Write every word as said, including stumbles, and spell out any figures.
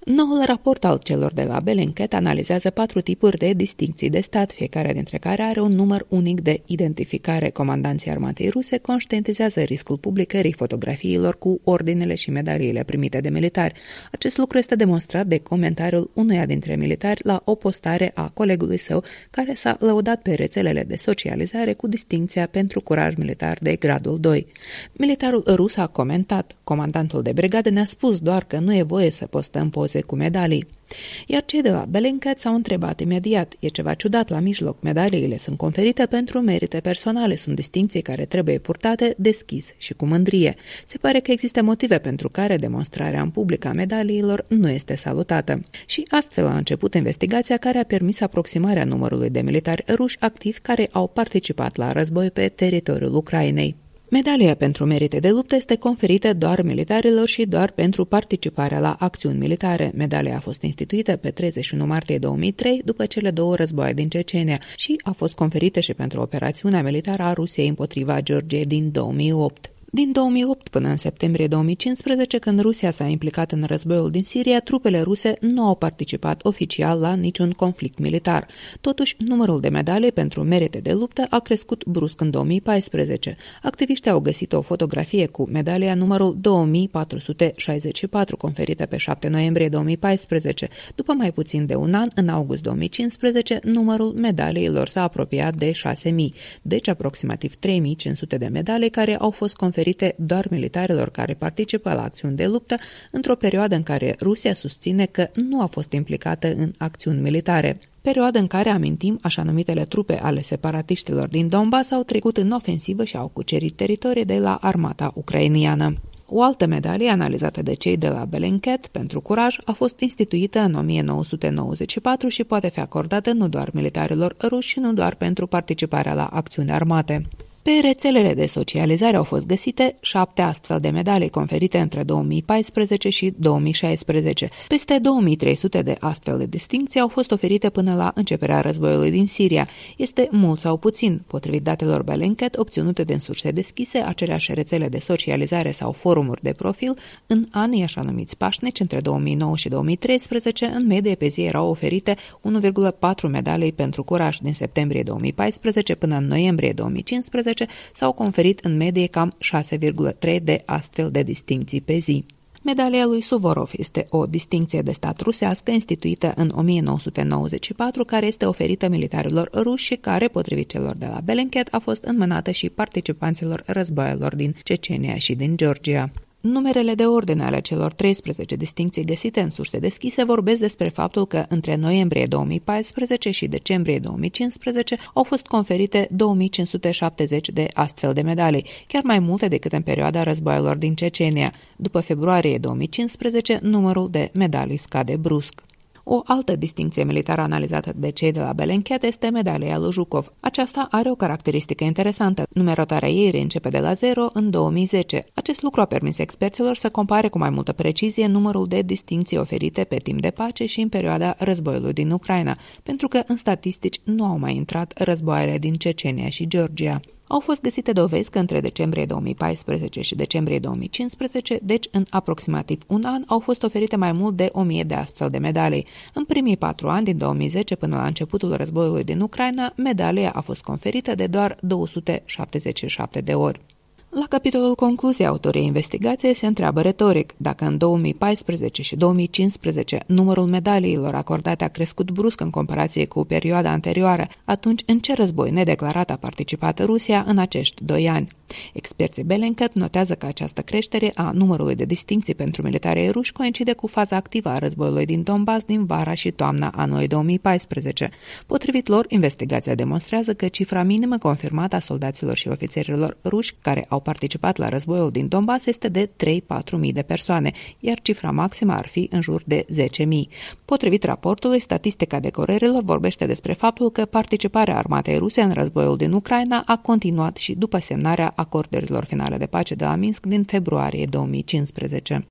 Noul raport al celor de la Bellingcat analizează patru tipuri de distincții de stat, fiecare dintre care are un număr unic de identificare. Comandanții armatei ruse conștientizează riscul publicării fotografiilor cu ordinele și medaliile primite de militari. Acest lucru este demonstrat de comentariul unuia dintre militari la o postare a colegului său, care s-a lăudat pe rețelele de socializare cu distincția pentru curaj militar de gradul doi. Militarul rus a comentat: "Comandantul de brigadă ne-a spus doar că nu e voie să postăm poze cu medalii." Iar cei de la Bellingcat s-au întrebat imediat: "E ceva ciudat la mijloc, medaliile sunt conferite pentru merite personale, sunt distincții care trebuie purtate deschis și cu mândrie. Se pare că există motive pentru care demonstrarea în public a medaliilor nu este salutată." Și astfel a început investigația care a permis aproximarea numărului de militari ruși activi care au participat la război pe teritoriul Ucrainei. Medalia pentru merite de luptă este conferită doar militarilor și doar pentru participarea la acțiuni militare. Medalia a fost instituită pe treizeci și unu martie două mii trei, după cele două războaie din Cecenia, și a fost conferită și pentru operațiunea militară a Rusiei împotriva Georgiei din două mii opt. Din două mii opt până în septembrie două mii cincisprezece, când Rusia s-a implicat în războiul din Siria, trupele ruse nu au participat oficial la niciun conflict militar. Totuși, numărul de medalii pentru merite de luptă a crescut brusc în două mii paisprezece. Activiștii au găsit o fotografie cu medalia numărul două mii patru sute șaizeci și patru, conferită pe șapte noiembrie două mii paisprezece. După mai puțin de un an, în august două mii cincisprezece, numărul medaliilor s-a apropiat de șase mii, deci aproximativ trei mii cinci sute de medalii care au fost conferite oferite doar militarilor care participă la acțiuni de luptă într-o perioadă în care Rusia susține că nu a fost implicată în acțiuni militare. Perioadă în care, amintim, așa numitele trupe ale separatiștilor din Donbass au trecut în ofensivă și au cucerit teritorii de la armata ucrainiană. O altă medalie analizată de cei de la Bellingcat pentru curaj a fost instituită în o mie nouă sute nouăzeci și patru și poate fi acordată nu doar militarilor ruși, și nu doar pentru participarea la acțiuni armate. Pe rețelele de socializare au fost găsite șapte astfel de medalii conferite între două mii paisprezece și două mii șaisprezece. Peste două mii trei sute de astfel de distincții au fost oferite până la începerea războiului din Siria. Este mult sau puțin, potrivit datelor Bellingcat obținute din surse deschise, aceleași rețele de socializare sau forumuri de profil, în anii așa numiți pașnici, între două mii nouă și două mii treisprezece, în medie pe zi erau oferite unu virgulă patru medalii pentru curaj. Din septembrie două mii paisprezece până în noiembrie două mii cincisprezece s-au conferit în medie cam șase virgulă trei de astfel de distincții pe zi. Medalia lui Suvorov este o distincție de stat rusească instituită în o mie nouă sute nouăzeci și patru, care este oferită militarilor ruși și care, potrivit celor de la Bellingcat, a fost înmânată și participanților războaielor din Cecenia și din Georgia. Numerele de ordine ale celor treisprezece distincții găsite în surse deschise vorbesc despre faptul că între noiembrie două mii paisprezece și decembrie două mii cincisprezece au fost conferite două mii cinci sute șaptezeci de astfel de medalii, chiar mai multe decât în perioada războaielor din Cecenia. După februarie două mii cincisprezece, numărul de medalii scade brusc. O altă distincție militară analizată de cei de la Bellingcat este medalia lui Zhukov. Aceasta are o caracteristică interesantă. Numerotarea ei reîncepe de la zero în două mii zece. Acest lucru a permis experților să compare cu mai multă precizie numărul de distincții oferite pe timp de pace și în perioada războiului din Ucraina, pentru că în statistici nu au mai intrat războaiele din Cecenia și Georgia. Au fost găsite dovezi că între decembrie două mii paisprezece și decembrie două mii cincisprezece, deci în aproximativ un an, au fost oferite mai mult de o mie de astfel de medalii. În primii patru ani, din două mii zece până la începutul războiului din Ucraina, medalia a fost conferită de doar două sute șaptezeci și șapte de ori. La capitolul concluzie, autorii investigației se întreabă retoric: dacă în două mii paisprezece și două mii cincisprezece numărul medaliilor acordate a crescut brusc în comparație cu perioada anterioară, atunci în ce război nedeclarat a participat Rusia în acești doi ani? Experții Bellingcat notează că această creștere a numărului de distincții pentru militarii ruși coincide cu faza activă a războiului din Donbass din vara și toamna anului două mii paisprezece. Potrivit lor, investigația demonstrează că cifra minimă confirmată a soldaților și ofițerilor ruși care au participat la războiul din Donbass este de trei-patru mii de persoane, iar cifra maximă ar fi în jur de zece mii. Potrivit raportului, statistica decorărilor vorbește despre faptul că participarea armatei ruse în războiul din Ucraina a continuat și după semnarea acordurilor finale de pace de la Minsk din februarie două mii cincisprezece.